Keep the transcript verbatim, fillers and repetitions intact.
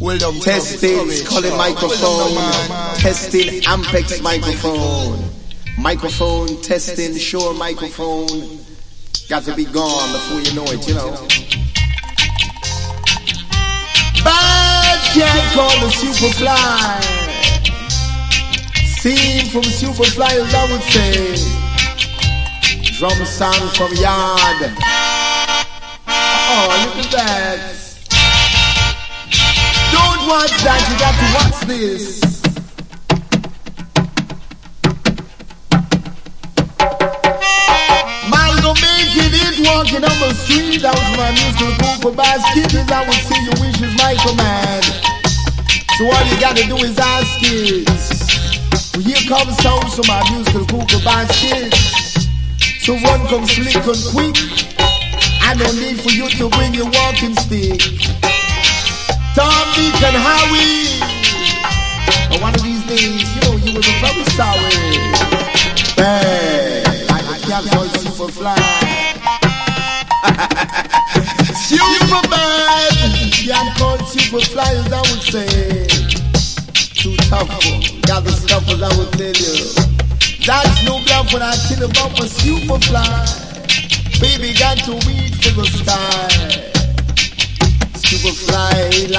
Testing, calling microphone. Testing, Ampex microphone. Microphone, testing, sure microphone. Got to be gone before you know it, you know. Bad can't call the Superfly. Scene from Superfly, I would say. Drum sound from Yard. Oh, look at that. Don't watch that, you got to watch this. Man, go making it, walking on the street. Out my musical group of baskets. I would see your wishes, my command. So all you gotta do is ask it. Well, here comes sounds from my musical group of baskets. So one comes slick and quick. I don't need for you to bring your walking stick. Tom, Dick, and Howie. But one of these days, you know, you will be very sorry. Hey, I can't call Superfly. Superman! Can't call Superfly, as I would say. Too tough. Got the stuff, as I would tell you. That's no bluff when I tell about my Superfly. Baby got to reach for the sky. Superfly.